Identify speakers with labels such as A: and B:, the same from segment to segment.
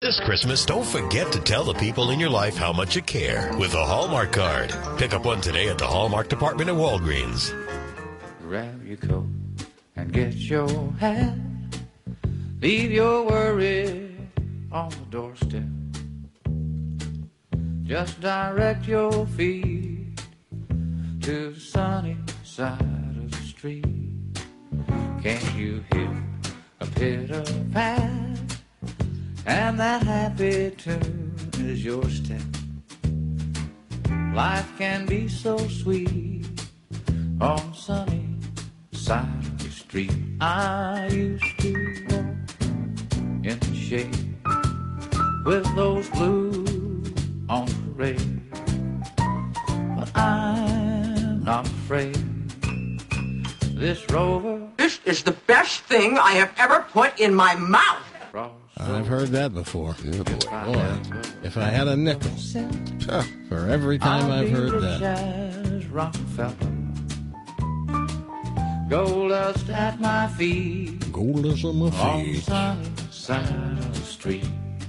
A: This Christmas, don't forget to tell the people in your life how much you care with a Hallmark card. Pick up one today at the Hallmark department at Walgreens.
B: Grab your coat and get your hat. Leave your worries on the doorstep. Just direct your feet to the sunny side of the street. Can't you hear a pitter-pat? And that happy tune is your step. Life can be so sweet on the sunny side of the street. I used to walk in the shade with those blues on parade, but I'm not afraid. This rover.
C: This is the best thing I have ever put in my mouth.
D: I've heard that before. Yeah, boy, if I had a nickel for every time I've heard that.
B: Gold dust at my feet.
D: Gold dust at my
B: On the
D: feet.
B: sunny side of the street.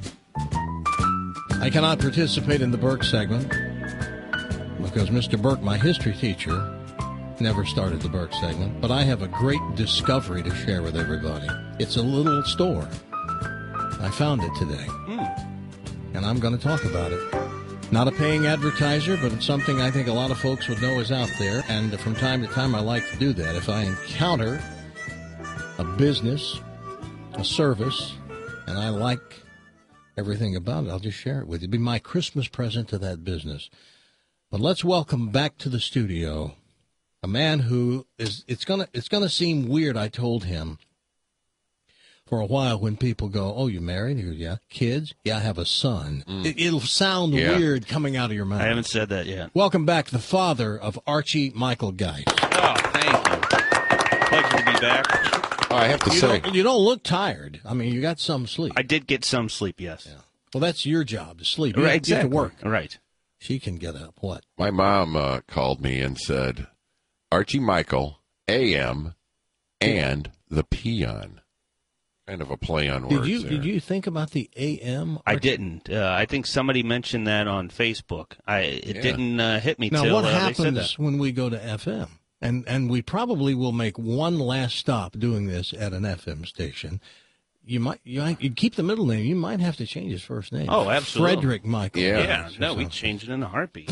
D: I cannot participate in the Burke segment because Mr. Burke, my history teacher, never started the Burke segment. But I have a great discovery to share with everybody. It's a little store. I found it today, and I'm going to talk about it. Not a paying advertiser, but it's something I think a lot of folks would know is out there, and from time to time I like to do that. If I encounter a business, a service, and I like everything about it, I'll just share it with you. It'll be my Christmas present to that business. But let's welcome back to the studio a man who is, it's gonna seem weird, I told him, for a while when people go, oh, you married? He goes, yeah. Kids? Yeah, I have a son. It'll sound weird coming out of your mouth.
E: I haven't said that yet.
D: Welcome back, the father of Archie Michael Geist.
E: Oh, thank you. Pleasure to be back.
F: Oh, I have to say.
D: You don't look tired. I mean, you got some sleep.
E: I did get some sleep, yes.
D: Yeah. Well, that's your job, to sleep.
E: Right,
D: You
E: exactly.
D: have to work.
E: Right.
D: She can get up. What?
F: My mom called me and said, Archie Michael, AM, and the Peon. Kind of a play on words there.
D: Did you think about the AM?
E: I didn't. I think somebody mentioned that on Facebook. It didn't hit me
D: now,
E: till
D: what
E: they said
D: happens
E: that.
D: when we go to FM? And we probably will make one last stop doing this at an FM station. You keep the middle name. You might have to change his first name.
E: Oh, absolutely.
D: Frederick Michael.
E: Yeah. No, we'd change it in a heartbeat.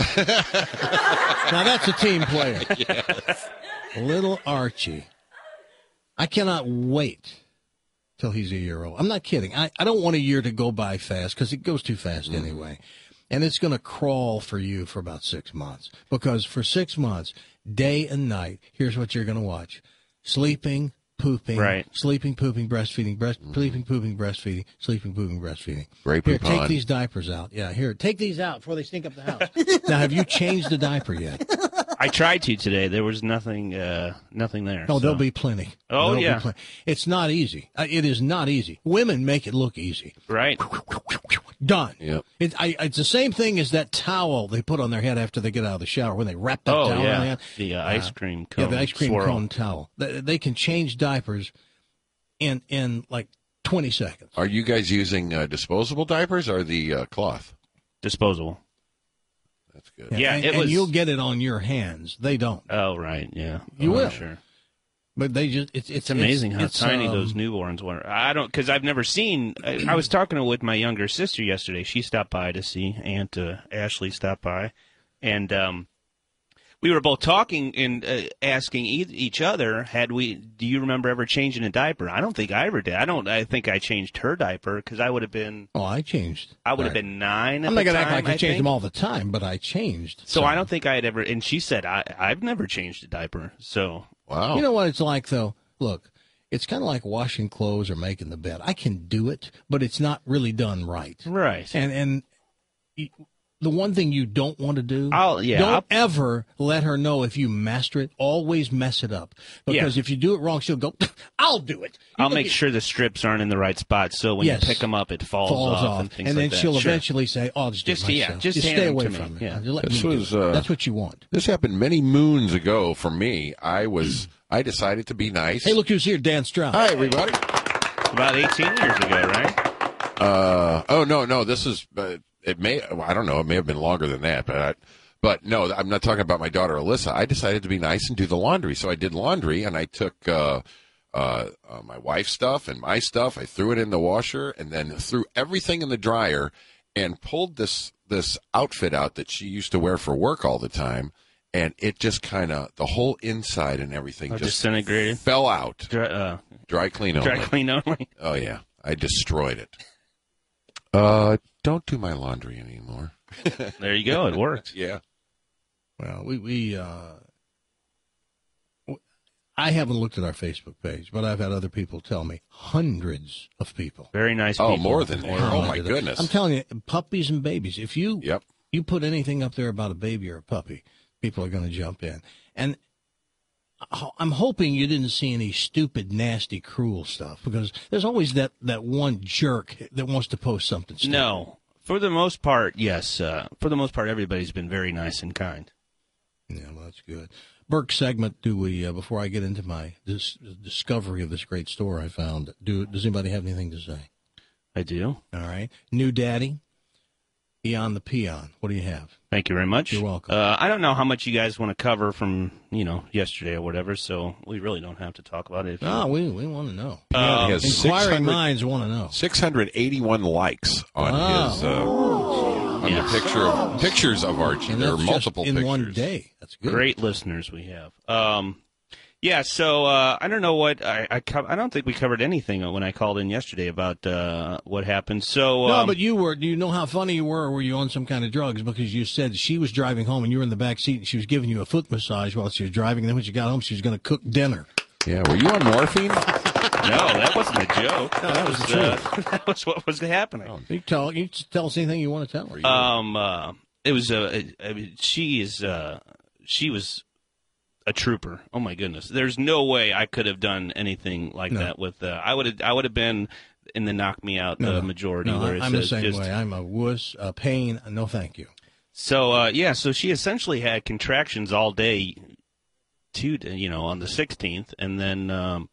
D: Now that's a team player.
E: Yes.
D: Little Archie. I cannot wait till he's a year old. I'm not kidding. I don't want a year to go by fast because it goes too fast anyway. And it's going to crawl for you for about 6 months. Because for 6 months, day and night, here's what you're going to watch. Sleeping, pooping,
E: right.
D: Sleeping, pooping, breastfeeding, sleeping, pooping, breastfeeding, sleeping, pooping, breastfeeding.
F: Grapey
D: Here,
F: pond.
D: take these diapers out. Yeah, here, take these out before they stink up the house. Now, have you changed the diaper yet?
E: I tried to today. There was nothing there.
D: Oh, there'll be plenty.
E: Oh,
D: There'll
E: yeah.
D: be plenty. It's not easy. It is not easy. Women make it look easy.
E: Right.
D: Done.
F: Yep.
D: It's the same thing as that towel they put on their head after they get out of the shower when they wrap that towel on their head.
E: The ice cream cone.
D: Yeah, the ice cream
E: swirl.
D: cone towel. They can change diapers in like 20 seconds.
F: Are you guys using disposable diapers or the cloth?
E: Disposable.
F: That's good.
E: Yeah,
D: and,
E: it was.
D: and you'll get it on your hands. They don't.
E: Oh, right. Yeah.
D: You will.
E: Sure.
D: But they just
E: It's amazing how tiny those newborns were. I don't, because I've never seen. I was talking with my younger sister yesterday. She stopped by to see Aunt Ashley stopped by, and we were both talking and asking each other, do you remember ever changing a diaper? I don't think I ever did. I think I changed her diaper because I would have been.
D: Oh, I changed.
E: I would have been 9.
D: I'm not going to act like I
E: think.
D: changed them all the time, but I changed.
E: So I don't think I had ever. And she said I've never changed a diaper. So
F: Wow.
D: You know what it's like, though? Look, it's kind of like washing clothes or making the bed. I can do it, but it's not really done right.
E: Right.
D: And the one thing you don't want to do,
E: I'll
D: ever let her know if you master it. Always mess it up. Because if you do it wrong, she'll go, I'll do it.
E: I'll make sure the strips aren't in the right spot so when you pick them up, it falls off and things
D: and then
E: like that.
D: she'll
E: Sure.
D: eventually say, oh, I'll just do it myself.
E: Just hand
D: stay
E: them
D: away
E: to
D: from
E: me.
D: it.
E: Yeah.
D: Just let
F: This
D: me do
F: was,
D: it. That's what you want.
F: This happened many moons ago for me. I decided to be nice.
D: Hey, look who's here, Dan Stroud.
F: Hi, everybody.
E: About 18 years ago, right?
F: No. This is it may. I don't know. It may have been longer than that, but no, I'm not talking about my daughter Alyssa. I decided to be nice and do the laundry, so I did laundry, and I took my wife's stuff and my stuff. I threw it in the washer, and then threw everything in the dryer, and pulled this outfit out that she used to wear for work all the time. And it just kind of, the whole inside and everything just
E: disintegrated,
F: fell out. Dry clean only.
E: Dry clean only.
F: Oh, yeah. I destroyed it. Don't do my laundry anymore.
E: There you go. It works.
F: Yeah.
D: Well, I haven't looked at our Facebook page, but I've had other people tell me, hundreds of people.
E: Very nice people.
F: Oh, more than that. Oh, my goodness.
D: I'm telling you, puppies and babies. If you put anything up there about a baby or a puppy, people are going to jump in. And I'm hoping you didn't see any stupid, nasty, cruel stuff, because there's always that one jerk that wants to post something stupid.
E: No. For the most part, yes. For the most part, everybody's been very nice and kind.
D: Yeah, well, that's good. Burke segment, do we, before I get into my discovery of this great store I found, does anybody have anything to say?
E: I do.
D: All right. New daddy, Eon the Peon. What do you have?
E: Thank you very much.
D: You're welcome.
E: I don't know how much you guys want to cover from, yesterday or whatever, so we really don't have to talk about it.
D: No, we want to know.
F: He has
D: inquiring minds want to know.
F: 681 likes on his the pictures of Archie. There are multiple
D: in
F: pictures.
D: one day. That's good.
E: Great listeners we have. So I don't know what I don't think we covered anything when I called in yesterday about what happened. So
D: no, but you were. Do you know how funny you were? Or were you on some kind of drugs? Because you said she was driving home and you were in the back seat and she was giving you a foot massage while she was driving. And then when she got home, she was going to cook dinner.
F: Yeah, were you on morphine?
E: No, that wasn't a joke.
D: No, that was the truth.
E: That was what was happening.
D: You tell us anything you want to tell her.
E: It was she was a trooper. Oh my goodness! There's no way I could have done anything like that with. I would have been in the knock me out majority.
D: No,
E: where it
D: I'm
E: says
D: the same way. I'm a wuss, a pain. No, thank you.
E: So so she essentially had contractions all day, on the 16th, and then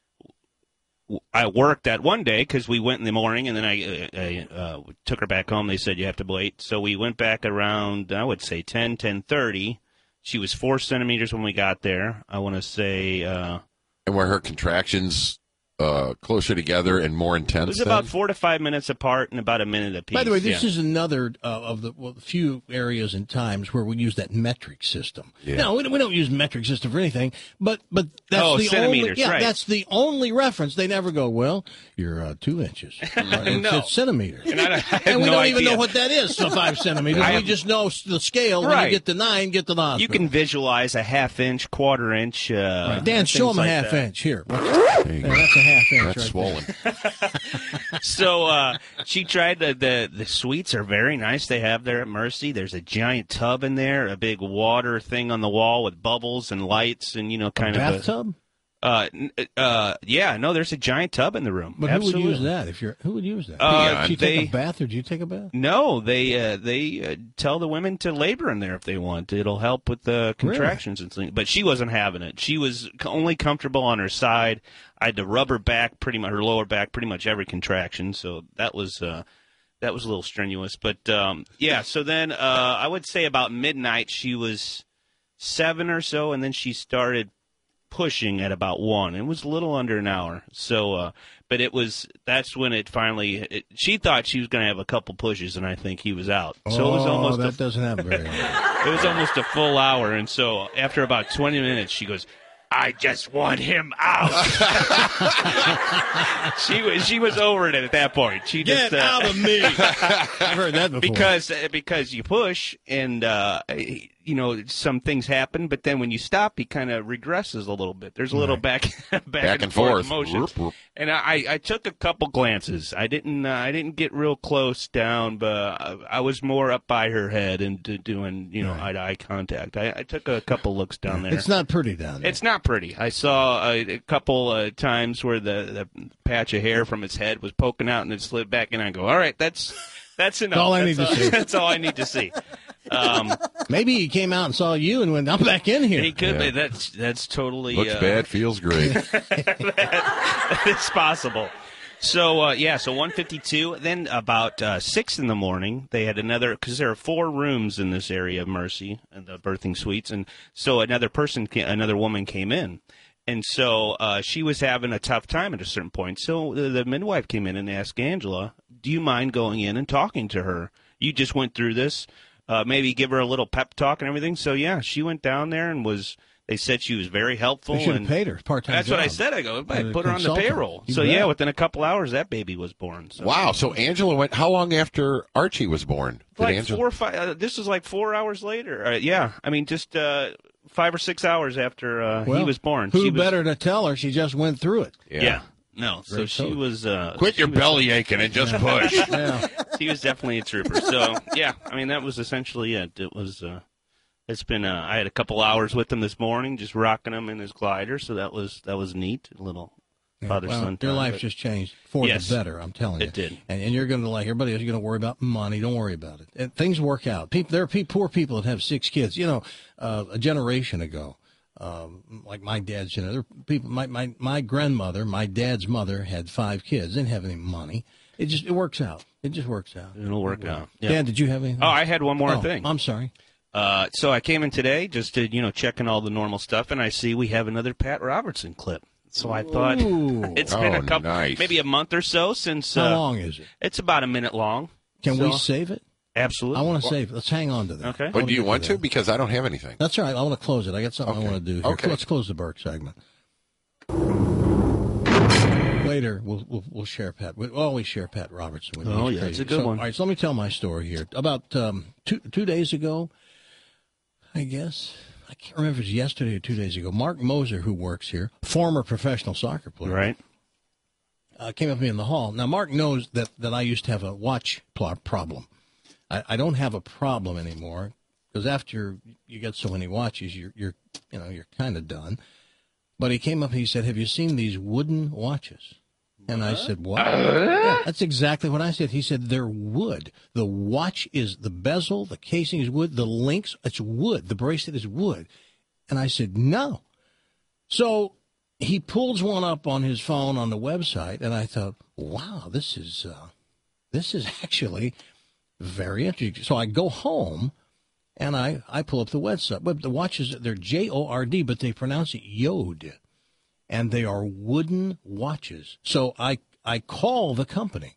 E: I worked that one day because we went in the morning, and then I took her back home. They said you have to wait, so we went back around, I would say 10:30. She was 4 centimeters when we got there. I want to say.
F: And were her contractions closer together and more intense?
E: It was about 4 to 5 minutes apart and about a minute apiece.
D: By the way, this is another of the few areas and times where we use that metric system. Yeah. No, we don't use metric system for anything, but that's the
E: centimeters,
D: only. Yeah,
E: right.
D: That's the only reference. They never go, well, you're 2 inches. It's centimeters.
E: And
D: we don't even know what that is. So 5 centimeters. We just know the scale. When you get to 9, get to the hospital.
E: You can visualize a half-inch, quarter-inch.
D: Right. Dan, show them a half-inch here.
F: There you go.
D: That's a half-inch.
F: That's
D: right
F: swollen.
E: So she tried the suites are very nice. They have there at Mercy. There's a giant tub in there, a big water thing on the wall with bubbles and lights, and kind of
D: bathtub.
E: There's a giant tub in the room.
D: But
E: Absolutely.
D: who would use that? Who would use that? Did you take a bath, or do you take a bath?
E: No, they tell the women to labor in there if they want. It'll help with the contractions and things. But she wasn't having it. She was only comfortable on her side. I had to rub her back, her lower back, pretty much every contraction. So that was a little strenuous. But so then I would say about midnight she was 7 or so, and then she started pushing at about 1. It was a little under an hour. So, but that's when it finally, she thought she was going to have a couple pushes, and I think he was out. So it was almost
D: that doesn't happen very often.
E: It was almost a full hour. And so after about 20 minutes, she goes, I just want him out. She was over it at that point. She
D: Get
E: just
D: out of me. I've heard that before.
E: Because you push and some things happen, but then when you stop, he kind of regresses a little bit. There's a little back and forth motion. And I took a couple glances. I didn't get real close down, but I was more up by her head and doing eye to eye contact. I took a couple looks down there.
D: It's not pretty down there.
E: It's not pretty. I saw a couple times where the patch of hair from his head was poking out and it slid back in. I go, all right, that's enough.
D: All I need to see.
E: That's all I need to see.
D: Maybe he came out and saw you and went, I'm back in here.
E: He could be. That's totally
F: looks bad, feels great.
E: That is possible. So 152. Then about 6 in the morning, they had another, because there are 4 rooms in this area of Mercy and the birthing suites, and so another woman came in, and so she was having a tough time at a certain point. So the midwife came in and asked Angela, "Do you mind going in and talking to her? You just went through this. Maybe give her a little pep talk and everything." So yeah, she went down there and was. They said she was very helpful.
D: They should have paid her part-time
E: That's
D: job.
E: what I said. I go, I put her on the
D: consultant.
E: payroll.
D: You
E: So
D: bet.
E: yeah, within a couple hours, that baby was born. So.
F: Wow. So Angela went. How long after Archie was born?
E: Like
F: Angela?
E: 4 or 5. This was like 4 hours later. Yeah, I mean just 5 or 6 hours after he was born.
D: Who better to tell her? She just went through it.
E: Yeah. No, so
D: Great
E: she
D: coach.
E: was.
F: Quit your belly aching and just push.
D: Yeah.
E: She was definitely a trooper. So yeah, I mean that was essentially it. It was. It's been. I had a couple hours with him this morning, just rocking him in his glider. So that was neat. A little father-son
D: Your
E: time,
D: life
E: but-
D: just changed for
E: Yes.
D: the better. I'm telling you,
E: It did.
D: And you're going to everybody else. You're going to worry about money. Don't worry about it. And things work out. There are poor people that have 6 kids. You know, a generation ago, like my dad's. You know, there are people. My grandmother, my dad's mother, had 5 kids. Didn't have any money. It works out. It just works out.
E: It'll work out. Yeah.
D: Dan, did you have anything?
E: Oh, I had one more thing.
D: I'm sorry.
E: So I came in today just to, checking all the normal stuff, and I see we have another Pat Robertson clip. So I thought
D: Ooh.
E: it's been a couple,
F: nice.
E: maybe a month or so since.
D: How long is it?
E: It's about a minute long.
D: Can
E: So-
D: we save it?
E: Absolutely.
D: I want to save it. Let's hang on to that.
E: Okay.
D: I
F: But
D: wanna
F: do you
D: get
F: want
D: that.
F: to? Because I don't have anything.
D: That's all right. I want to close it. I got something
F: Okay.
D: I want to do here.
F: Okay.
D: Let's close the Burke segment. Later, we'll share Pat. We always share Pat Robertson with you.
E: Oh,
D: He's
E: yeah,
D: crazy.
E: it's a good one.
D: All right, so let me tell my story here. About 2 days ago, I guess, I can't remember if it was yesterday or 2 days ago, Mark Moser, who works here, former professional soccer player,
E: Right.
D: came up to me in the hall. Now, Mark knows that I used to have a watch problem. I don't have a problem anymore because after you get so many watches, you're kind of done. But he came up and he said, "Have you seen these wooden watches?" And I said, "What?" Yeah, that's exactly what I said. He said, "They're wood. The watch is the bezel, the casing is wood, the links, it's wood. The bracelet is wood." And I said, "No." So he pulls one up on his phone on the website, and I thought, "Wow, this is actually very interesting." So I go home, and I pull up the website. But the watches, they're Jord, but they pronounce it Yod, and they are wooden watches. So I call the company,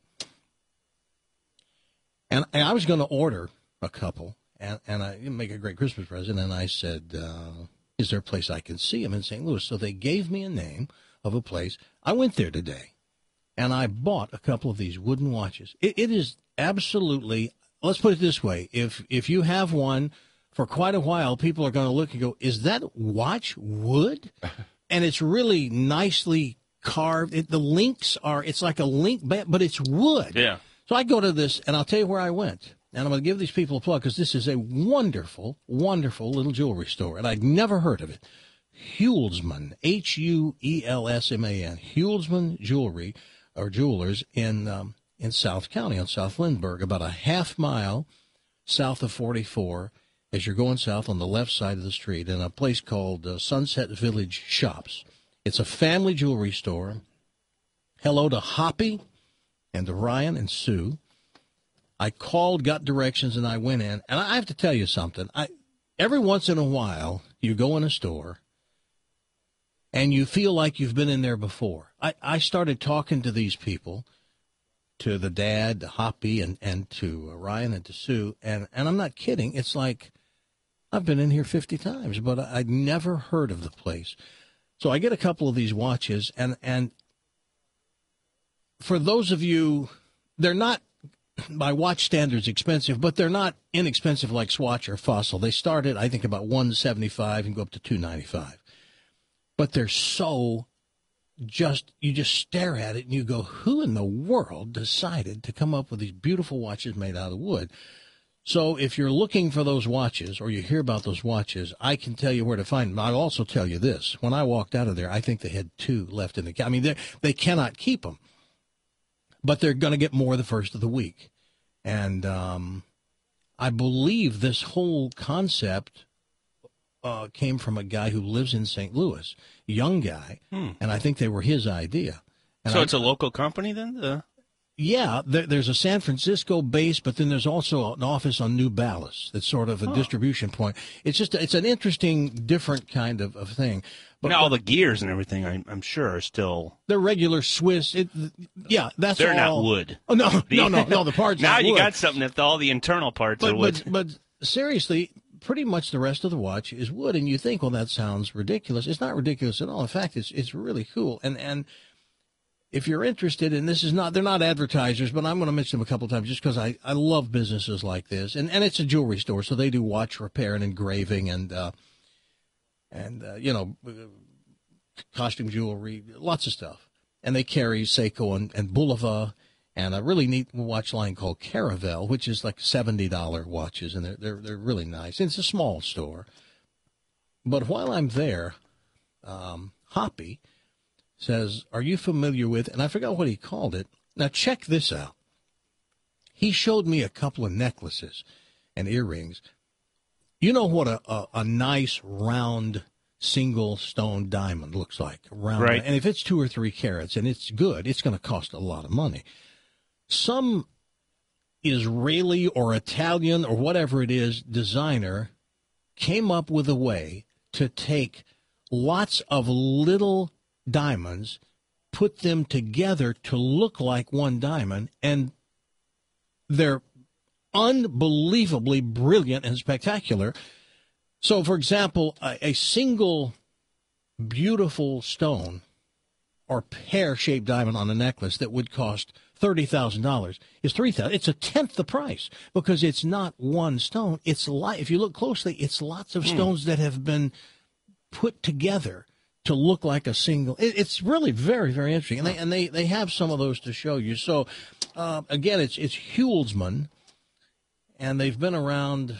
D: and I was going to order a couple, and I make a great Christmas present, and I said, "Is there a place I can see them in St. Louis?" So they gave me a name of a place. I went there today, and I bought a couple of these wooden watches. It is absolutely, let's put it this way, if you have one for quite a while, people are going to look and go, "Is that watch wood?" And it's really nicely carved. The links are, it's like a link, but it's wood.
E: Yeah.
D: So I go to this, and I'll tell you where I went. And I'm going to give these people a plug because this is a wonderful, wonderful little jewelry store, and I'd never heard of it. Hulsman, Huelsman, Hulsman Jewelry or Jewelers in South County on South Lindbergh, about a half mile south of 44 as you're going south on the left side of the street, in a place called Sunset Village Shops. It's a family jewelry store. Hello to Hoppy and to Ryan and Sue. I called, got directions, and I went in. And I have to tell you something. Every once in a while, you go in a store, and you feel like you've been in there before. I started talking to these people, to the dad, to Hoppy, and to Ryan and to Sue, and I'm not kidding. It's like I've been in here 50 times, but I'd never heard of the place. So I get a couple of these watches, and for those of you, they're not, by watch standards, expensive, but they're not inexpensive like Swatch or Fossil. They start at, I think, about $175 and go up to $295. But they're so you just stare at it and you go, who in the world decided to come up with these beautiful watches made out of wood? So if you're looking for those watches or you hear about those watches, I can tell you where to find them. I'll also tell you this. When I walked out of there, I think they had 2 left in the – I mean, they cannot keep them. But they're going to get more the first of the week. And I believe this whole concept came from a guy who lives in St. Louis, young guy, and I think they were his idea.
E: So it's a local company then?
D: Yeah, there's a San Francisco base, but then there's also an office on New Ballas that's sort of a distribution point. It's an interesting, different kind of thing.
E: But all the gears and everything, I'm sure, are still...
D: They're regular Swiss. They're
E: not wood.
D: Oh, no, the parts
E: now
D: are
E: you
D: wood.
E: got something if all the internal parts are wood.
D: But seriously, pretty much the rest of the watch is wood, and you think, well, that sounds ridiculous. It's not ridiculous at all. In fact, it's really cool. And if you're interested, and they're not advertisers, but I'm going to mention them a couple of times just because I love businesses like this. And it's a jewelry store, so they do watch repair and engraving and costume jewelry, lots of stuff. And they carry Seiko and Bulova and a really neat watch line called Caravel, which is like $70 watches, and they're really nice. And it's a small store. But while I'm there, Hoppy says, are you familiar with, and I forgot what he called it. Now, check this out. He showed me a couple of necklaces and earrings. You know what a nice, round, single stone diamond looks like. Right. And if it's 2 or 3 carats and it's good, it's going to cost a lot of money. Some Israeli or Italian or whatever it is designer came up with a way to take lots of little diamonds, put them together to look like one diamond, and they're unbelievably brilliant and spectacular. So, for example, a single beautiful stone or pear-shaped diamond on a necklace that would cost $30,000 is $3,000. It's a tenth the price because it's not one stone. It's if you look closely, it's lots of stones that have been put together to look like a single. It's really very, very interesting. And they have some of those to show you. So, again, it's Hulsman, and they've been around,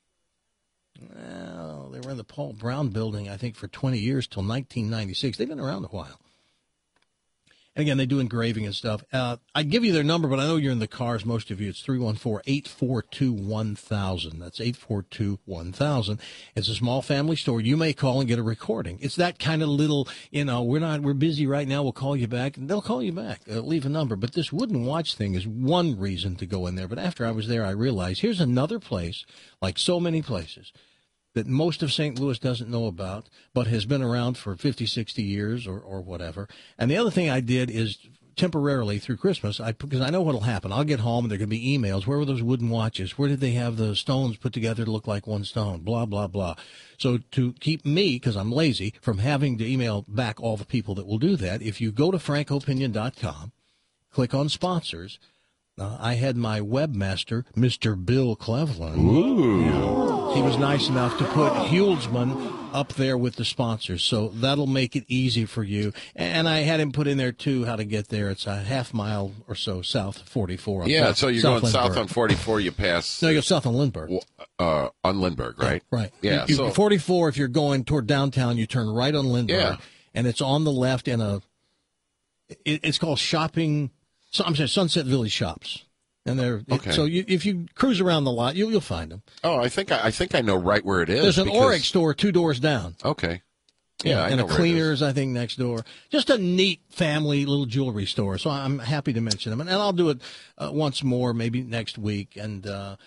D: well, they were in the Paul Brown building, I think, for 20 years till 1996. They've been around a while. And again, they do engraving and stuff. I give you their number, but I know you're in the cars, most of you. It's 314-842-1000. That's 842-1000. It's a small family store. You may call and get a recording. It's that kind of little, we're busy right now. We'll call you back. And they'll call you back. Leave a number. But this wooden watch thing is one reason to go in there. But after I was there, I realized here's another place, like so many places, that most of St. Louis doesn't know about, but has been around for 50, 60 years or whatever. And the other thing I did is temporarily through Christmas, because I know what will happen. I'll get home and there are going to be emails. Where were those wooden watches? Where did they have the stones put together to look like one stone? Blah, blah, blah. So to keep me, because I'm lazy, from having to email back all the people that will do that, if you go to frankopinion.com, click on sponsors, I had my webmaster, Mr. Bill Cleveland.
F: Ooh.
D: Yeah, he was nice enough to put Hulsman up there with the sponsors, so that'll make it easy for you. And I had him put in there, too, how to get there. It's a half mile or so south of 44.
F: Yeah, so you're going south on 44, you pass...
D: No, you go south on Lindbergh.
F: On Lindbergh, right?
D: Yeah, right.
F: Yeah,
D: so 44, if you're going toward downtown, you turn right on Lindbergh, and it's on the left in it's called Sunset Village Shops. And they're
F: okay.
D: So if you cruise around the lot, you'll find them.
F: Oh, I think I know right where it is.
D: There's an Oryx store 2 doors down.
F: Okay.
D: Yeah, and a Cleaners, I think, next door. Just a neat family little jewelry store. So I'm happy to mention them, and I'll do it once more, maybe next week. And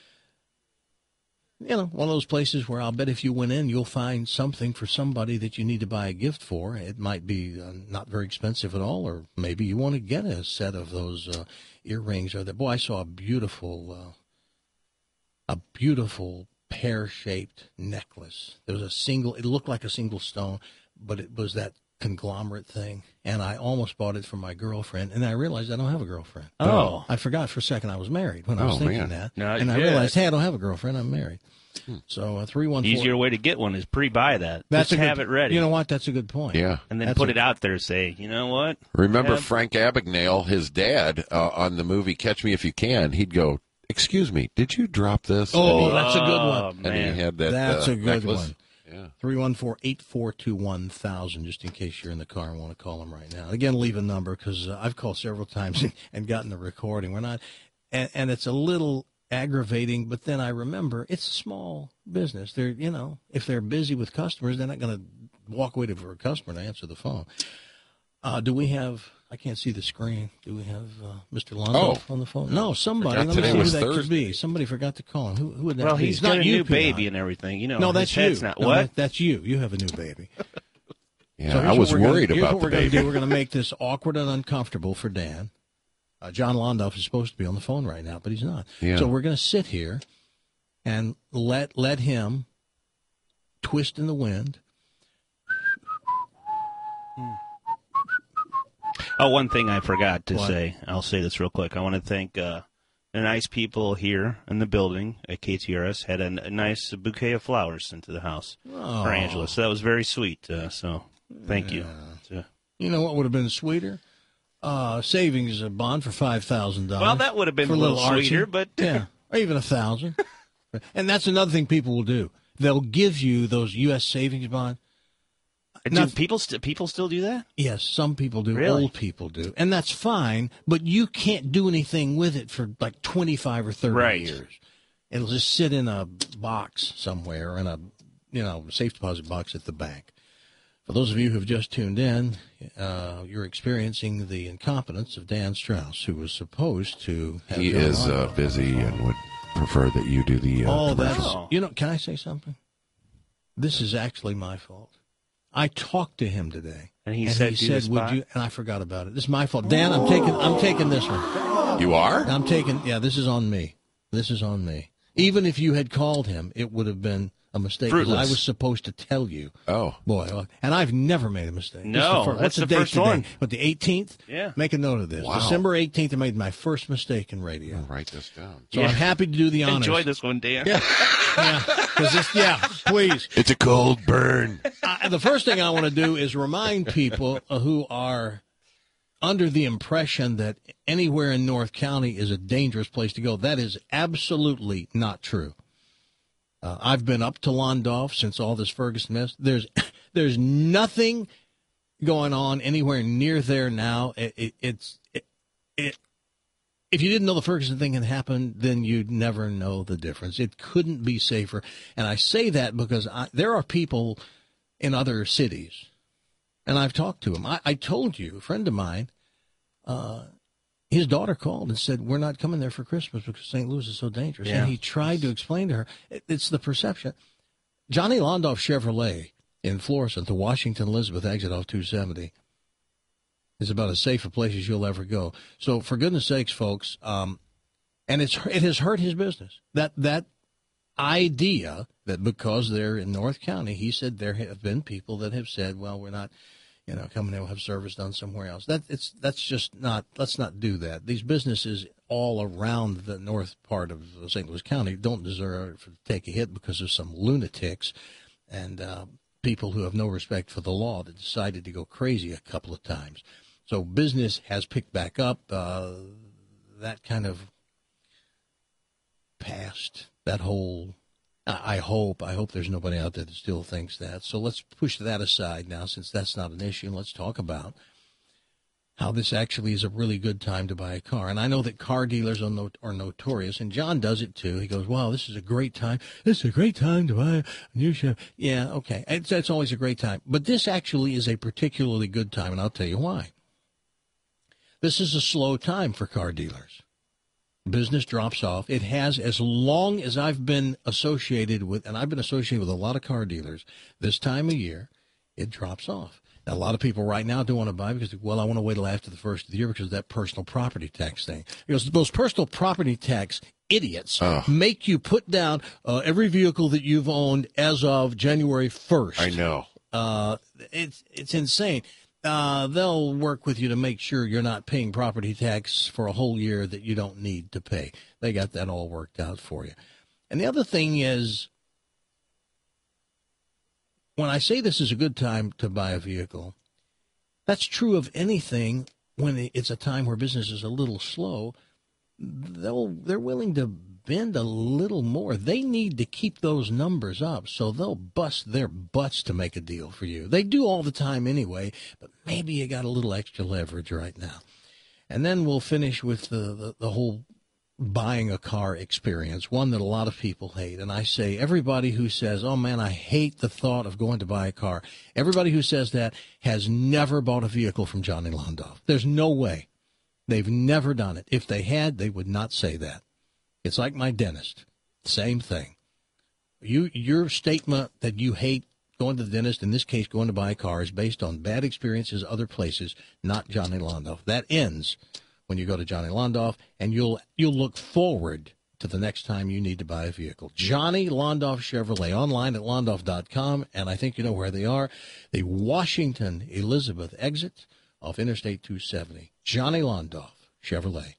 D: one of those places where I'll bet if you went in, you'll find something for somebody that you need to buy a gift for. It might be not very expensive at all, or maybe you want to get a set of those earrings. I saw a beautiful pear-shaped necklace. There was it looked like a single stone, but it was that conglomerate thing, and I almost bought it for my girlfriend, and I realized I don't have a girlfriend.
E: Oh.
D: I forgot for a second I was married when I was thinking that.
E: Not
D: and I
E: yet.
D: realized, hey, I don't have a girlfriend, I'm married. So 314.
E: Easier way to get one is pre-buy that.
D: Just have
E: it ready.
D: You know what? That's a good point.
F: Yeah.
E: And then put it out there. Say, you know what?
F: Remember Frank Abagnale, his dad, on the movie Catch Me If You Can, he'd go, "Excuse me, did you drop this?"
D: Oh, that's a good one.
F: And he had that
D: That's a good
F: necklace.
D: one.
F: Yeah.
D: 314-842-1000, just in case you're in the car and want to call them right now. Again, leave a number, because I've called several times and gotten a recording. We're not, and it's a little aggravating, but then I remember it's a small business. They're, if they're busy with customers, they're not going to walk away for a customer to answer the phone. Do we have, I can't see the screen. Do we have Mr. Londo on the phone? No, somebody. Let me
F: today
D: see
F: was
D: who that could
F: Thursday.
D: be. Somebody forgot to call him. Who would that be?
E: Well, he's
D: It's
E: got
D: not
E: a
D: you,
E: new
D: Peanut.
E: baby and everything. You know,
D: No,
E: his
D: that's
E: head's
D: you.
E: Not,
D: No,
E: what?
D: that's you. You have a new baby.
F: Yeah,
D: So
F: I
D: here's
F: was
D: what we're
F: worried
D: gonna,
F: about
D: here's what
F: the
D: we're gonna
F: baby.
D: do. We're going to make this awkward and uncomfortable for Dan. John Londoff is supposed to be on the phone right now, but he's not.
F: Yeah.
D: So we're going to sit here and let him twist in the wind.
E: Oh, one thing I forgot to
D: What?
E: say. I'll say this real quick. I want to thank the nice people here in the building at KTRS. Had a nice bouquet of flowers sent to the house for Angela. So that was very sweet. So thank you.
D: You know what would have been sweeter? Savings bond for $5,000.
E: Well, that would have been
D: for
E: a little
D: Archie.
E: sweeter, but
D: yeah, or even $1,000. And that's another thing people will do. They'll give you those U.S. savings bond.
E: do people still do that?
D: Yes, some people do.
E: Really?
D: Old people do, and that's fine. But you can't do anything with it for like 25 or 30
E: Right.
D: years. It'll just sit in a box somewhere, in a safe deposit box at the bank. For those of you who have just tuned in, you're experiencing the incompetence of Dan Strauss, who was supposed to have.
F: He
D: John
F: is
D: Londoff.
F: busy and would prefer that you do the commercials.
D: That's Can I say something? This is actually my fault. I talked to him today,
E: And he said, "Do the
D: "Would
E: spot?"
D: you?" And I forgot about it. This is my fault, Dan. I'm taking this one.
F: You are?
D: I'm taking. Yeah, this is on me. This is on me. Even if you had called him, it would have been a mistake. 'Cause
E: Fruitless.
D: I was supposed to tell you.
F: Oh.
D: Boy, and I've never made a mistake.
E: No,
D: What's
E: that's
D: the
E: the
D: date
E: first
D: today?
E: one.
D: But the 18th?
E: Yeah.
D: Make a note of this.
F: Wow.
D: December 18th, I made my first mistake in radio.
F: I'll write this down.
D: So I'm happy to do the honors.
E: Enjoy this one, Dan.
D: Please.
F: It's a cold burn.
D: The first thing I want to do is remind people who are under the impression that anywhere in North County is a dangerous place to go. That is absolutely not true. I've been up to Londoff since all this Ferguson mess. There's nothing going on anywhere near there now. If you didn't know the Ferguson thing had happened, then you'd never know the difference. It couldn't be safer. And I say that because there are people in other cities, and I've talked to them. I told you, a friend of mine, his daughter called and said, "We're not coming there for Christmas because St. Louis is so dangerous."
E: Yeah.
D: And he tried to explain to her, it's the perception. Johnny Londoff Chevrolet in Florissant, the Washington Elizabeth exit off 270, is about as safe a place as you'll ever go. So for goodness sakes, folks, and it has hurt his business. That idea that because they're in North County, he said there have been people that have said, "Well, we're not, coming there, we'll have service done somewhere else." That's just not. Let's not do that. These businesses all around the north part of St. Louis County don't deserve to take a hit because of some lunatics and people who have no respect for the law that decided to go crazy a couple of times. So business has picked back up. That kind of past that whole. I hope there's nobody out there that still thinks that. So let's push that aside now, since that's not an issue. And let's talk about how this actually is a really good time to buy a car. And I know that car dealers are notorious, and John does it too. He goes, "Wow, this is a great time. This is a great time to buy a new Chevy." Yeah, okay. It's always a great time. But this actually is a particularly good time, and I'll tell you why. This is a slow time for car dealers. Business drops off. It has, as long as I've been associated with, and I've been associated with a lot of car dealers, this time of year, it drops off. Now, a lot of people right now don't want to buy because, well, I want to wait till after the first of the year because of that personal property tax thing. Because those personal property tax idiots make you put down every vehicle that you've owned as of January 1st.
F: I know.
D: It's insane. They'll work with you to make sure you're not paying property tax for a whole year that you don't need to pay. They got that all worked out for you. And the other thing is, when I say this is a good time to buy a vehicle, that's true of anything when it's a time where business is a little slow. They're willing to bend a little more. They need to keep those numbers up, so they'll bust their butts to make a deal for you. They do all the time anyway, but maybe you got a little extra leverage right now. And then we'll finish with the whole buying a car experience, one that a lot of people hate. And I say everybody who says, oh, man, I hate the thought of going to buy a car, everybody who says that has never bought a vehicle from Johnny Londoff. There's no way. They've never done it. If they had, they would not say that. It's like my dentist. Same thing. Your statement that you hate going to the dentist, in this case going to buy a car, is based on bad experiences other places, not Johnny Londoff. That ends when you go to Johnny Londoff, and you'll look forward to the next time you need to buy a vehicle. Johnny Londoff Chevrolet, online at londoff.com, and I think you know where they are. The Washington Elizabeth exit off Interstate 270. Johnny Londoff Chevrolet.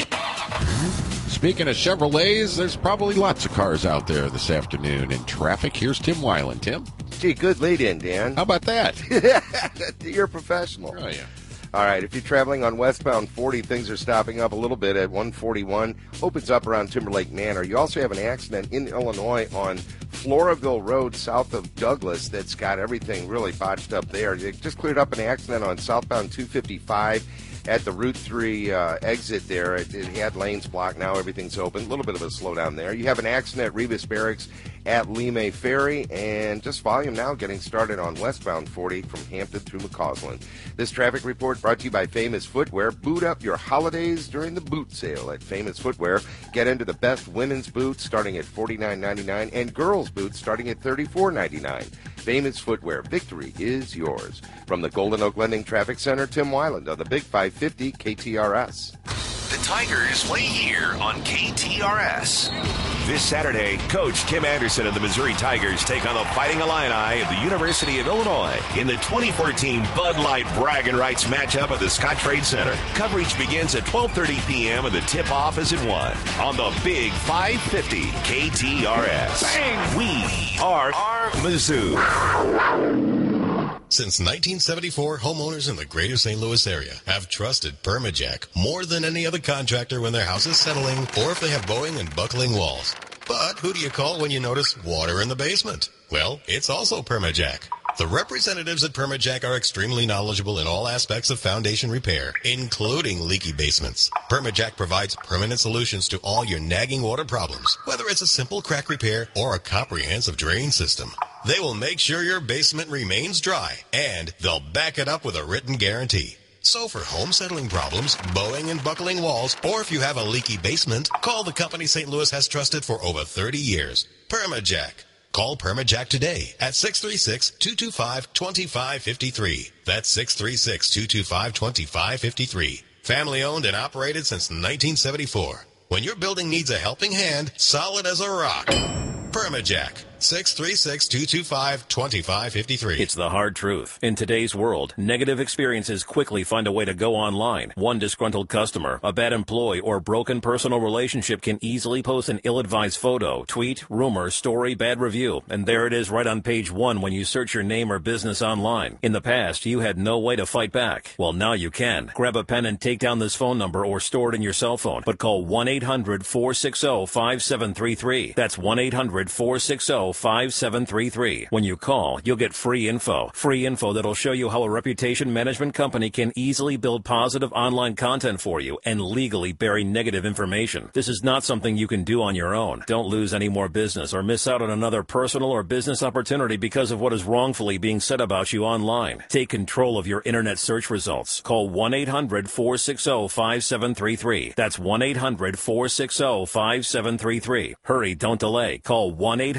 F: Speaking of Chevrolets, there's probably lots of cars out there this afternoon in traffic. Here's Tim Weiland. Tim?
G: Gee, good lead-in, Dan.
F: How about that?
G: You're a professional.
F: Oh, yeah.
G: All right, if you're traveling on westbound 40, things are stopping up a little bit at 141. Opens up around Timberlake Manor. You also have an accident in Illinois on Floraville Road south of Douglas that's got everything really botched up there. They just cleared up an accident on southbound 255 at the Route 3 exit there. It had lanes blocked. Now everything's open. A little bit of a slowdown there. You have an accident at Rebus Barracks at Lee May Ferry, and just volume now getting started on westbound 40 from Hampton through McCausland. This traffic report brought to you by Famous Footwear. Boot up your holidays during the boot sale at Famous Footwear. Get into the best women's boots starting at $49.99 and girls' boots starting at $34.99. Famous Footwear. Victory is yours. From the Golden Oak Lending Traffic Center, Tim Weiland on the Big 550 KTRS.
H: The Tigers play here on KTRS. This Saturday, Coach Kim Anderson and the Missouri Tigers take on the Fighting Illini of the University of Illinois in the 2014 Bud Light Bragging Rights matchup at the Scott Trade Center. Coverage begins at 12:30 p.m. and the tip-off is at 1 on the Big 550 KTRS. Bang! We are Mizzou.
A: Since 1974, homeowners in the greater St. Louis area have trusted Permajack more than any other contractor when their house is settling or if they have bowing and buckling walls. But who do you call when you notice water in the basement? Well, it's also Permajack. The representatives at Permajack are extremely knowledgeable in all aspects of foundation repair, including leaky basements. Permajack provides permanent solutions to all your nagging water problems, whether it's a simple crack repair or a comprehensive drain system. They will make sure your basement remains dry, and they'll back it up with a written guarantee. So for home settling problems, bowing and buckling walls, or if you have a leaky basement, call the company St. Louis has trusted for over 30 years. Permajack. Call Permajack today at 636-225-2553. That's 636-225-2553. Family owned and operated since 1974. When your building needs a helping hand, solid as a rock. Permajack. 636-225-2553.
I: It's the hard truth. In today's world, negative experiences quickly find a way to go online. One disgruntled customer, a bad employee, or broken personal relationship can easily post an ill-advised photo, tweet, rumor, story, bad review, and there it is right on page 1 when you search your name or business online. In the past, you had no way to fight back. Well, now you can. Grab a pen and take down this phone number or store it in your cell phone, but call 1-800-460-5733. That's 1-800-460-5733. When you call, you'll get free info that'll show you how a reputation management company can easily build positive online content for you and legally bury negative information. This is not something you can do on your own. Don't lose any more business or miss out on another personal or business opportunity because of what is wrongfully being said about you online. Take control of your internet search results. Call 1-800-460-5733. That's 1-800-460-5733. Hurry, don't delay. Call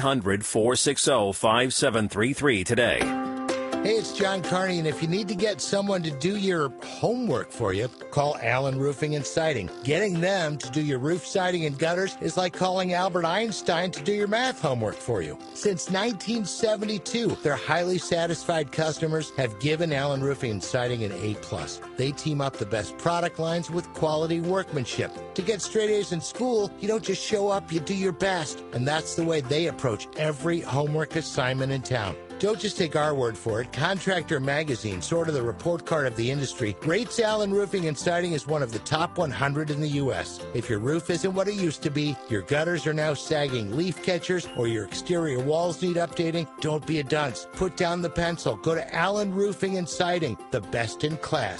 I: 1-800-460-5733 today.
J: Hey, it's John Carney, and if you need to get someone to do your homework for you, call Allen Roofing and Siding. Getting them to do your roof siding and gutters is like calling Albert Einstein to do your math homework for you. Since 1972, their highly satisfied customers have given Allen Roofing and Siding an A+. They team up the best product lines with quality workmanship. To get straight A's in school, you don't just show up, you do your best. And that's the way they approach every homework assignment in town. Don't just take our word for it. Contractor Magazine, sort of the report card of the industry, rates Allen Roofing and Siding as one of the top 100 in the U.S. If your roof isn't what it used to be, your gutters are now sagging leaf catchers, or your exterior walls need updating, don't be a dunce. Put down the pencil. Go to Allen Roofing and Siding, the best in class.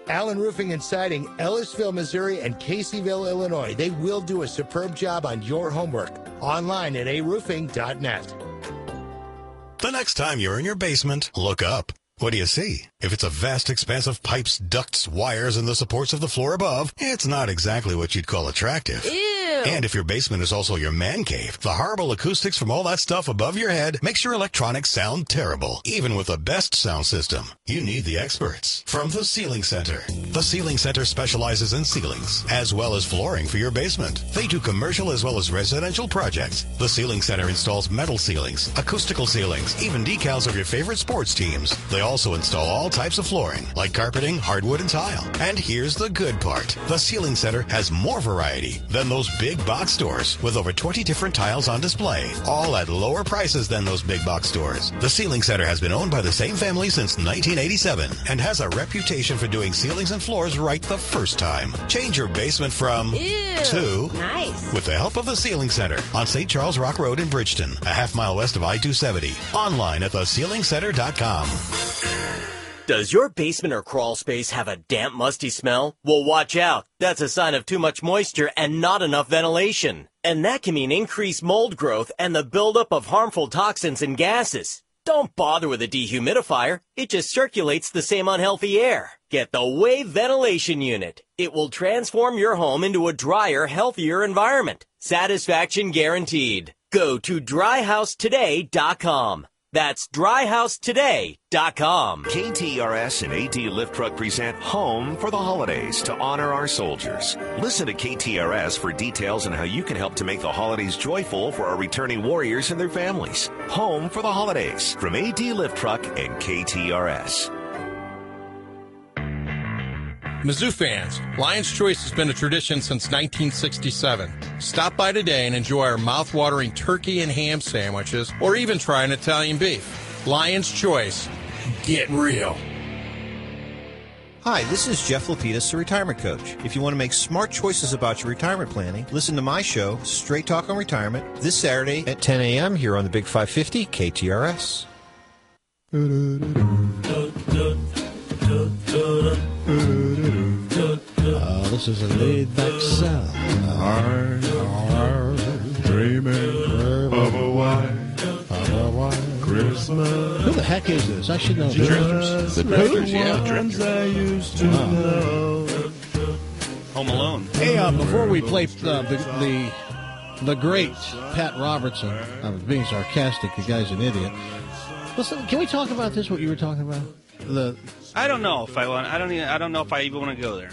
J: Allen Roofing and Siding, Ellisville, Missouri, and Caseyville, Illinois. They will do a superb job on your homework. Online at aroofing.net.
A: The next time you're in your basement, look up. What do you see? If it's a vast expanse of pipes, ducts, wires, and the supports of the floor above, it's not exactly what you'd call attractive.
K: Ew.
A: And if your basement is also your man cave, the horrible acoustics from all that stuff above your head makes your electronics sound terrible, even with the best sound system. You need the experts from the Ceiling Center. The Ceiling Center specializes in ceilings, as well as flooring for your basement. They do commercial as well as residential projects. The Ceiling Center installs metal ceilings, acoustical ceilings, even decals of your favorite sports teams. They also install all types of flooring, like carpeting, hardwood, and tile. And here's the good part. The Ceiling Center has more variety than those big box stores, with over 20 different tiles on display, all at lower prices than those big box stores. The Ceiling Center has been owned by the same family since 1987 and has a reputation for doing ceilings and floors right the first time. Change your basement from to
K: nice
A: with the help of the Ceiling Center on St. Charles Rock Road in Bridgeton, a half-mile west of I-270. Online at theceilingcenter.com.
L: Does your basement or crawl space have a damp, musty smell? Well, watch out. That's a sign of too much moisture and not enough ventilation. And that can mean increased mold growth and the buildup of harmful toxins and gases. Don't bother with a dehumidifier. It just circulates the same unhealthy air. Get the Wave Ventilation Unit. It will transform your home into a drier, healthier environment. Satisfaction guaranteed. Go to dryhousetoday.com. That's dryhousetoday.com.
H: KTRS and AT Lift Truck present Home for the Holidays to honor our soldiers. Listen to KTRS for details on how you can help to make the holidays joyful for our returning warriors and their families. Home for the Holidays from AT Lift Truck and KTRS.
M: Mizzou fans, Lion's Choice has been a tradition since 1967. Stop by today and enjoy our mouth-watering turkey and ham sandwiches, or even try an Italian beef. Lion's Choice. Get real.
N: Hi, this is Jeff Lapidus, the retirement coach. If you want to make smart choices about your retirement planning, listen to my show, Straight Talk on Retirement, this Saturday at 10 a.m. here on the Big 550 KTRS.
D: This is a laid-back sound.
O: Dreaming of a white Christmas.
D: Who the heck is this? I should know this.
E: Drifters.
O: The
E: Drifters, yeah,
O: ones
E: Drifters.
O: I used to know.
E: Home Alone.
D: Hey, before we play the great Pat Robertson, I'm being sarcastic. The guy's an idiot. Listen, can we talk about this? What you were talking about?
E: I don't know if I want. I don't know if I even want to go there.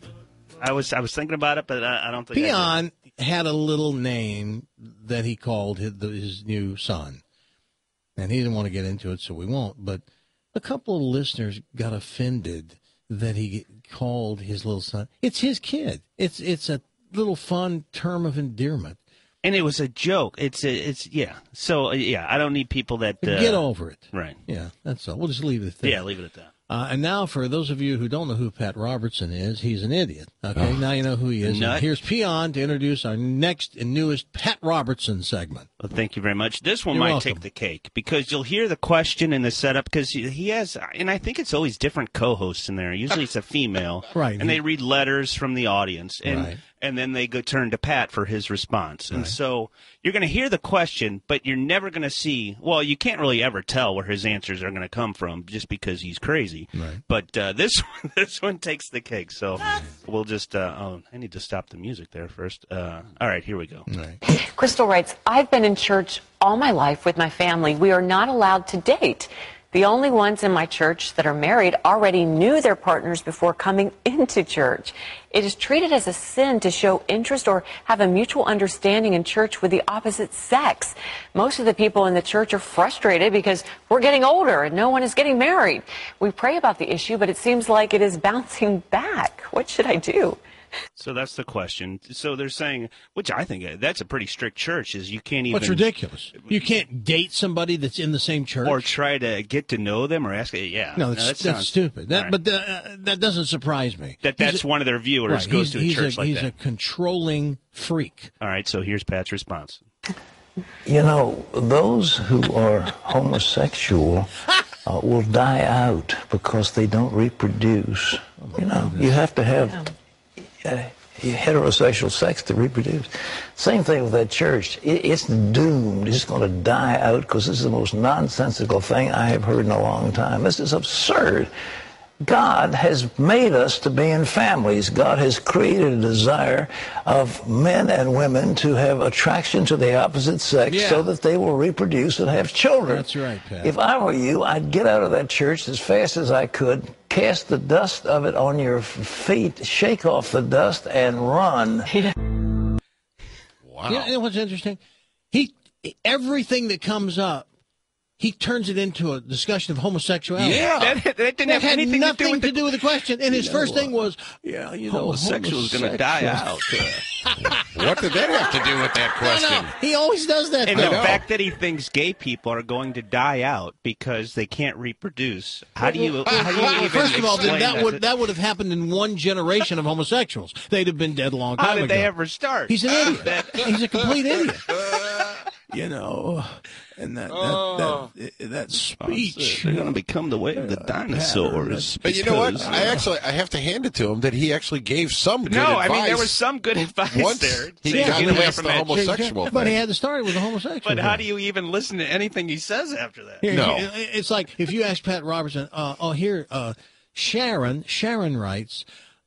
E: I was thinking about it, but I don't think.
D: Peon had a little name that he called his new son, and he didn't want to get into it, so we won't. But a couple of listeners got offended that he called his little son. It's his kid. It's a little fun term of endearment.
E: And it was a joke. It's yeah. So yeah, I don't need people that
D: get over it.
E: Right.
D: Yeah, that's all. We'll just leave it at that.
E: Yeah, leave it at that.
D: And now, for those of you who don't know who Pat Robertson is, he's an idiot. Okay, now you know who he is. And here's Peon to introduce our next and newest Pat Robertson segment.
E: Well, thank you very much. This one
D: You're
E: might
D: welcome.
E: take the cake because you'll hear the question and the setup because he has, and I think it's always different co-hosts in there. Usually it's a female,
D: right?
E: And they read letters from the audience, and
D: right.
E: And then they go turn to Pat for his response. And
D: Right.
E: so you're going to hear the question, but you're never going to see. Well, you can't really ever tell where his answers are going to come from just because he's crazy.
D: Right.
E: But this one takes the cake. So we'll just. I need to stop the music there first. All right, here we go.
D: Right.
P: Crystal writes, I've been in church all my life with my family. We are not allowed to date. The only ones in my church that are married already knew their partners before coming into church. It is treated as a sin to show interest or have a mutual understanding in church with the opposite sex. Most of the people in the church are frustrated because we're getting older and no one is getting married. We pray about the issue, but it seems like it is bouncing back. What should I do?
E: So that's the question. So they're saying, which I think that's a pretty strict church, is you can't even.
D: What's ridiculous? You can't date somebody that's in the same church
E: or try to get to know them or ask. Yeah,
D: No, that's stupid.
E: Right.
D: But that doesn't surprise me.
E: That's one of their viewers
D: right,
E: goes to a church like
D: he's
E: that.
D: He's a controlling freak.
E: All right, so here's Pat's response.
Q: You know, those who are homosexual will die out because they don't reproduce You know, you have to have heterosexual sex to reproduce. Same thing with that church. It's doomed. It's going to die out because this is the most nonsensical thing I have heard in a long time. This is absurd. God has made us to be in families. God has created a desire of men and women to have attraction to the opposite sex so that they will reproduce and have children.
D: That's right, Pat.
Q: If I were you, I'd get out of that church as fast as I could, cast the dust of it on your feet, shake off the dust, and run.
D: Wow. You know what's interesting? Everything that comes up, he turns it into a discussion of homosexuality.
E: Yeah, that didn't have anything
D: nothing to do with the question. And his first thing was,
E: homosexual is going to die out.
F: What did that have to do with that question?
D: No, he always does that.
E: And the fact that he thinks gay people are going to die out because they can't reproduce. How do you even
D: first of all,
E: explain
D: that would have happened in one generation of homosexuals. They'd have been dead a long time ago.
E: How did they ever start?
D: He's an idiot. He's a complete idiot.
K: And that speech.
E: They're going to become the way of the dinosaurs.
F: But you know what? I have to hand it to him that he actually gave some good advice.
E: No, I mean, there was some good advice there.
F: He got past the homosexual thing.
D: But he had to start with the homosexual
E: But how do you even listen to anything he says after that?
F: No.
D: It's like if you ask Pat Robertson, Sharon writes,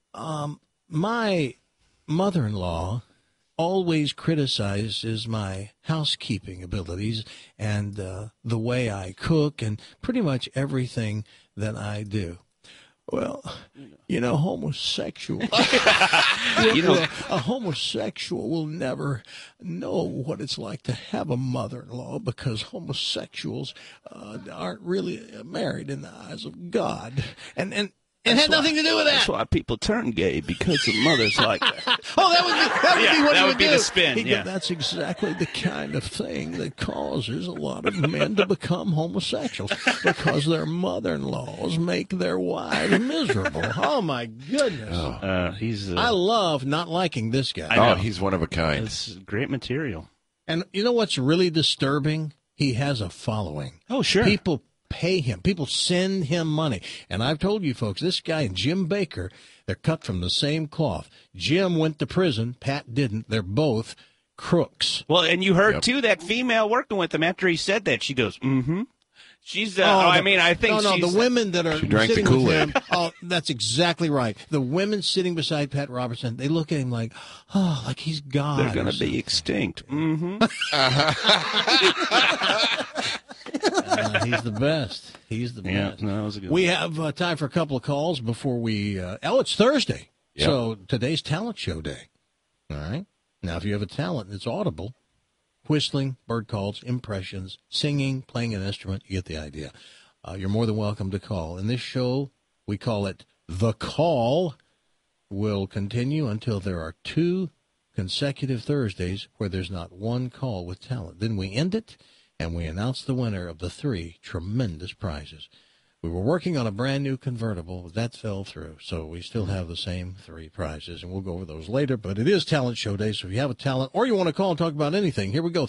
D: my mother-in-law always criticizes my housekeeping abilities and the way I cook and pretty much everything that I do. Well, homosexual. A homosexual will never know what it's like to have a mother-in-law because homosexuals aren't really married in the eyes of God. And it had nothing to do with that.
E: That's why people turn gay, because the mother's like that.
D: That would be
E: the spin.
D: That's exactly the kind of thing that causes a lot of men to become homosexuals, because their mother-in-laws make their wives miserable. Oh, my goodness. I love not liking this guy.
F: Oh, he's one of a kind.
E: It's great material.
D: And you know what's really disturbing? He has a following.
E: Oh, sure.
D: People pay him. People send him money. And I've told you folks, this guy and Jim Baker, they're cut from the same cloth. Jim went to prison. Pat didn't. They're both crooks.
E: Well, and you heard, too, that female working with him, after he said that, she goes, mm-hmm. She's, I think she's...
D: the women that are
F: she drank
D: sitting
F: the Kool-Aid.
D: with him, that's exactly right. The women sitting beside Pat Robertson, they look at him like, like he's God.
E: They're going to be extinct. Mm-hmm.
D: He's the best. He's the best.
E: Yeah, that was a good
D: We
E: one.
D: have time for a couple of calls before we... it's Thursday.
F: Yep.
D: So today's talent show day. All right? Now, if you have a talent that's audible, whistling, bird calls, impressions, singing, playing an instrument, you get the idea. You're more than welcome to call. In this show, we call it The Call. Will continue until there are 2 consecutive Thursdays where there's not one call with talent. Then we end it, and we announce the winner of the 3 tremendous prizes. We were working on a brand-new convertible, but that fell through, so we still have the same 3 prizes, and we'll go over those later. But it is Talent Show Day, so if you have a talent or you want to call and talk about anything, here we go,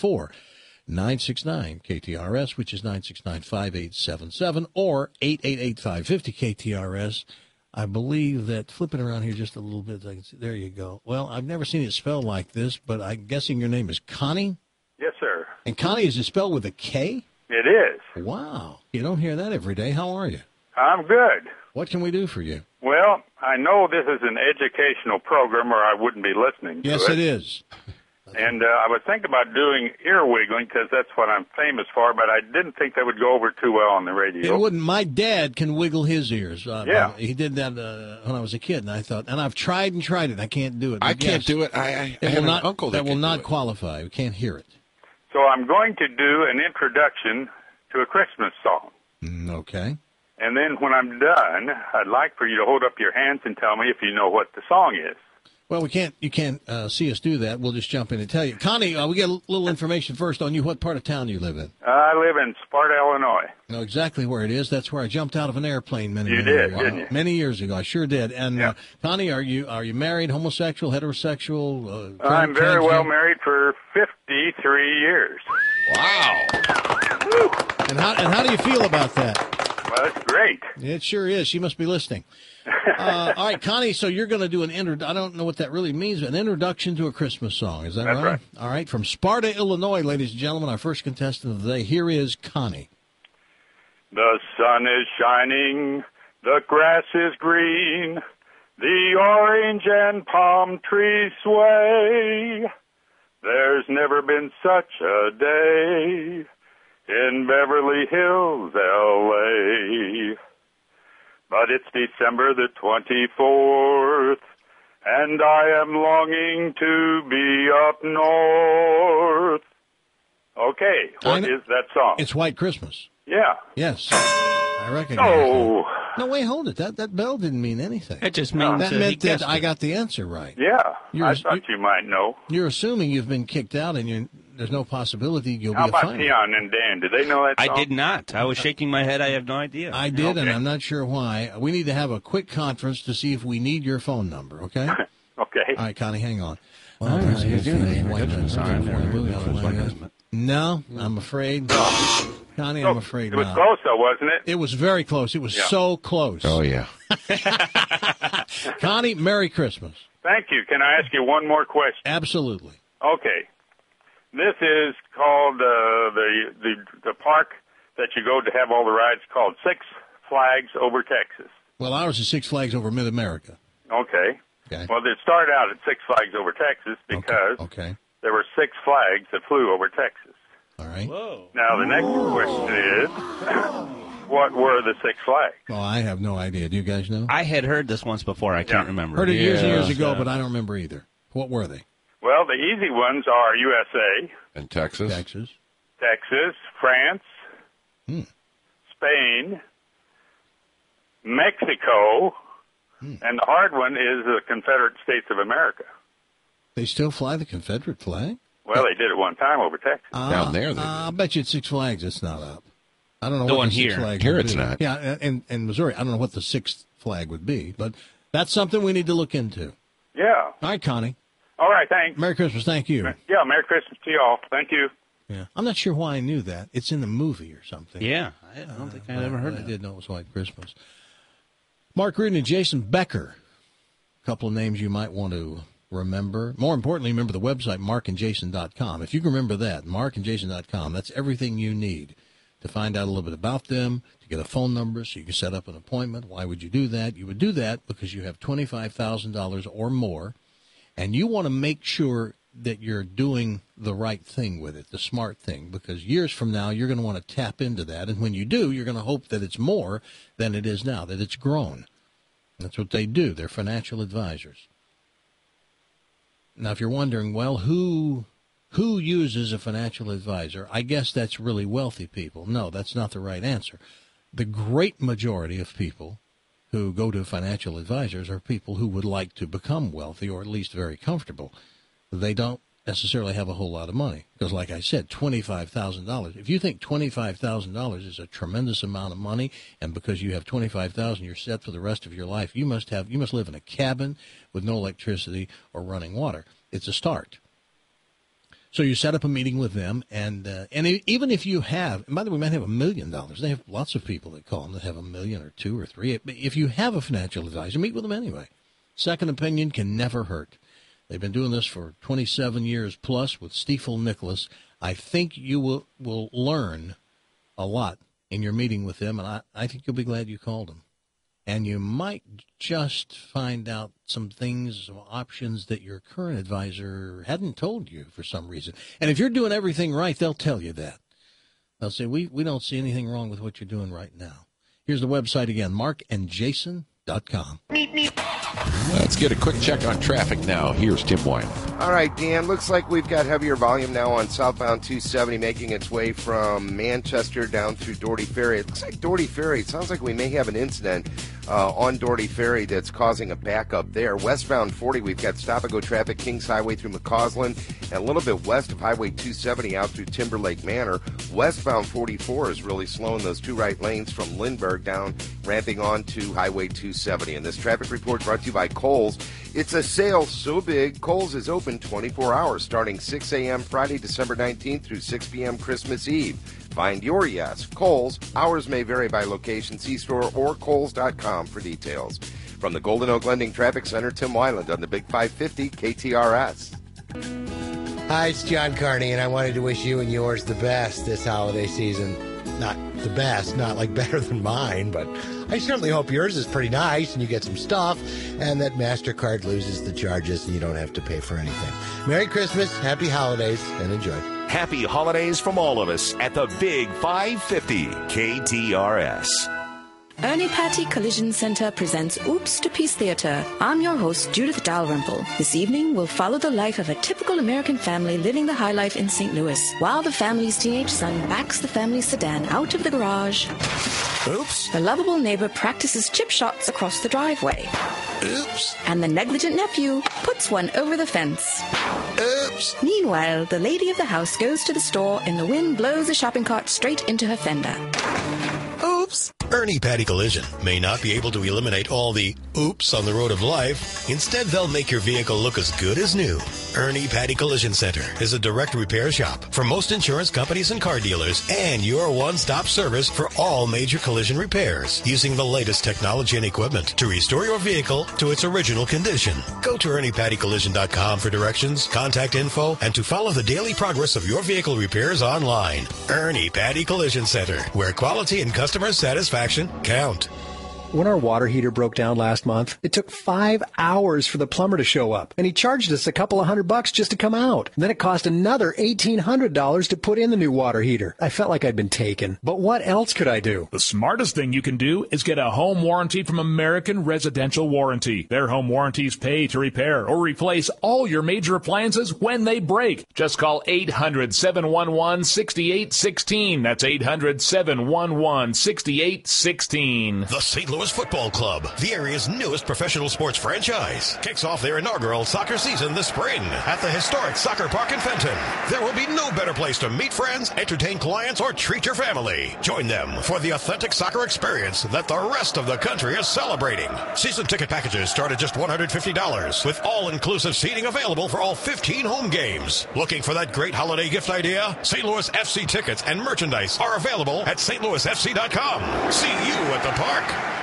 D: 314-969-KTRS, which is 969-5877, or 888-550-KTRS. I believe that, flipping around here just a little bit, there you go. Well, I've never seen it spelled like this, but I'm guessing your name is Connie?
R: Yes, sir.
D: And Connie, is it spelled with a K?
R: It is.
D: Wow. You don't hear that every day. How are you?
R: I'm good.
D: What can we do for you?
R: Well, I know this is an educational program, or I wouldn't be listening to it.
D: Yes, it is.
R: And I was thinking about doing ear wiggling because that's what I'm famous for, but I didn't think that would go over too well on the radio.
D: It wouldn't. My dad can wiggle his ears.
R: Yeah.
D: He did that when I was a kid, and I thought, and I've tried and tried it. I can't do it.
F: I can't do it. I have an uncle that
D: will
F: can
D: not
F: do it.
D: qualify. We can't hear it.
R: So I'm going to do an introduction to a Christmas song.
D: Okay.
R: And then when I'm done, I'd like for you to hold up your hands and tell me if you know what the song is.
D: Well, you can't see us do that. We'll just jump in and tell you. Connie, we get a little information first on you. What part of town you live in?
R: I live in Sparta, Illinois.
D: I know exactly where it is. That's where I jumped out of an airplane many years ago. I sure did. And Connie, are you married, homosexual, heterosexual?
R: I'm very well married for 53 years.
F: Wow.
D: And how do you feel about that?
R: Well, that's great.
D: It sure is. She must be listening. All right, Connie, so you're going to do I don't know what that really means, an introduction to a Christmas song. Is that
R: That's right?
D: All right, from Sparta, Illinois, ladies and gentlemen, our first contestant of the day. Here is Connie.
R: The sun is shining, the grass is green, the orange and palm trees sway. There's never been such a day in Beverly Hills, L.A. But it's December the 24th, and I am longing to be up north. Okay, what is that song?
D: It's White Christmas.
R: Yeah.
D: Yes. I recognize
R: Oh.
D: that. No, wait, hold it. That bell didn't mean anything.
E: It just means
D: that
E: he
D: meant that
E: guessed
D: I
E: it.
D: got the answer right.
R: Yeah, I thought you might know.
D: You're assuming you've been kicked out and there's no possibility you'll
R: How
D: be a
R: about
D: final.
R: Peon and Dan? Did they know that song?
E: I did not. I was shaking my head. I have no idea.
D: I did, and I'm not sure why. We need to have a quick conference to see if we need your phone number, okay?
R: Okay.
D: All right, Connie, hang on.
E: Well, you're doing it.
D: No, I'm afraid. Connie, I'm afraid
R: It was
D: not.
R: close, though, wasn't it?
D: It was very close. It was
R: Yeah.
D: so close.
F: Oh, yeah.
D: Connie, Merry Christmas.
R: Thank you. Can I ask you one more question?
D: Absolutely.
R: Okay. This is called the park that you go to have all the rides called Six Flags Over Texas.
D: Well, ours is Six Flags Over Mid-America.
R: Okay.
D: Okay.
R: Well, it started out at Six Flags Over Texas because there were six flags that flew over Texas.
D: All right.
R: Now, the next question is, what were the Six Flags?
D: Well, I have no idea. Do you guys know?
E: I had heard this once before. I can't remember.
D: Heard it years and years ago, but I don't remember either. What were they?
R: Well, the easy ones are USA,
F: And Texas?
D: Texas.
R: France, Spain, Mexico, and the hard one is the Confederate States of America.
D: They still fly the Confederate flag?
R: Well, they did it one time over Texas.
F: Down there, they
D: I bet you at Six Flags it's not up. I don't know
E: The
D: what
E: one
D: the Six
E: here.
D: Flags
F: Here
D: would
F: it's
D: be.
F: not.
D: Yeah, and Missouri, I don't know what the sixth flag would be, but that's something we need to look into.
R: Yeah.
D: All right, Connie.
R: All right, thanks.
D: Merry Christmas. Thank you.
R: Yeah, Merry Christmas to you all. Thank you.
D: Yeah. I'm not sure why I knew that. It's in the movie or something.
E: Yeah, I don't think I'd ever heard
D: I
E: of it.
D: did know it was White Christmas. Mark Rudin and Jason Becker. A couple of names you might want to remember. More importantly, remember the website, markandjason.com. If you can remember that, markandjason.com, that's everything you need to find out a little bit about them, to get a phone number so you can set up an appointment. Why would you do that? You would do that because you have $25,000 or more, and you want to make sure that you're doing the right thing with it, the smart thing, because years from now you're going to want to tap into that, and when you do, you're going to hope that it's more than it is now, that it's grown. That's what they do. They're financial advisors. Now, if you're wondering, well, who uses a financial advisor? I guess that's really wealthy people. No, that's not the right answer. The great majority of people who go to financial advisors are people who would like to become wealthy or at least very comfortable. They don't necessarily have a whole lot of money because, like I said, $25,000. If you think $25,000 is a tremendous amount of money, and because you have $25,000, you're set for the rest of your life, you must live in a cabin with no electricity or running water. It's a start. So you set up a meeting with them, and even if you have, and by the way, we might have $1 million. They have lots of people that call them that have $1 million or $2 or $3. If you have a financial advisor, meet with them anyway. Second opinion can never hurt. They've been doing this for 27 years plus with Stiefel Nicholas. I think you will learn a lot in your meeting with them, and I think you'll be glad you called them. And you might just find out some things, some options that your current advisor hadn't told you for some reason. And if you're doing everything right, they'll tell you that. They'll say, we don't see anything wrong with what you're doing right now. Here's the website again, markandjason.com.
F: Let's get a quick check on traffic now. Here's Tim Wine.
G: All right, Dan, looks like we've got heavier volume now on southbound 270 making its way from Manchester down through Doherty Ferry. It looks like Doherty Ferry, it sounds like we may have an incident on Doherty Ferry that's causing a backup there. Westbound 40, we've got stop-and-go traffic, Kings Highway through McCausland, and a little bit west of Highway 270 out through Timberlake Manor. Westbound 44 is really slowing those two right lanes from Lindbergh down, ramping on to Highway 270. And this traffic report brought to you by Kohl's. It's a sale so big, Kohl's is open 24 hours starting 6 a.m. Friday, December 19th through 6 p.m. Christmas Eve. Find your yes. Kohl's. Hours may vary by location. See store or Kohls.com for details. From the Golden Oak Lending Traffic Center, Tim Weiland on the Big 550 KTRS.
J: Hi, it's John Carney, and I wanted to wish you and yours the best this holiday season. Not the best, not like better than mine, but I certainly hope yours is pretty nice and you get some stuff and that MasterCard loses the charges and you don't have to pay for anything. Merry Christmas, happy holidays, and enjoy.
H: Happy holidays from all of us at the Big 550 KTRS.
S: Ernie Patty Collision Center presents Oops to Peace Theater. I'm your host, Judith Dalrymple. This evening, we'll follow the life of a typical American family living the high life in St. Louis, while the family's teenage son backs the family sedan out of the garage. Oops. The lovable neighbor practices chip shots across the driveway. Oops. And the negligent nephew puts one over the fence. Oops. Meanwhile, the lady of the house goes to the store and the wind blows a shopping cart straight into her fender.
A: Oops. Ernie Patty Collision may not be able to eliminate all the oops on the road of life. Instead, they'll make your vehicle look as good as new. Ernie Patty Collision Center is a direct repair shop for most insurance companies and car dealers and your one-stop service for all major collision repairs using the latest technology and equipment to restore your vehicle to its original condition. Go to ErniePattyCollision.com for directions, contact info, and to follow the daily progress of your vehicle repairs online. Ernie Patty Collision Center, where quality and customer satisfaction count.
T: When our water heater broke down last month, it took 5 hours for the plumber to show up, and he charged us a couple of $100 just to come out. And then it cost another $1,800 to put in the new water heater. I felt like I'd been taken. But what else could I do?
U: The smartest thing you can do is get a home warranty from American Residential Warranty. Their home warranties pay to repair or replace all your major appliances when they break. Just call 800-711-6816. That's 800-711-6816.
A: The St. Louis Football Club, the area's newest professional sports franchise, kicks off their inaugural soccer season this spring at the historic Soccer Park in Fenton. There will be no better place to meet friends, entertain clients, or treat your family. Join them for the authentic soccer experience that the rest of the country is celebrating. Season ticket packages start at just $150, with all-inclusive seating available for all 15 home games. Looking for that great holiday gift idea? St. Louis FC tickets and merchandise are available at stlouisfc.com. See you at the park.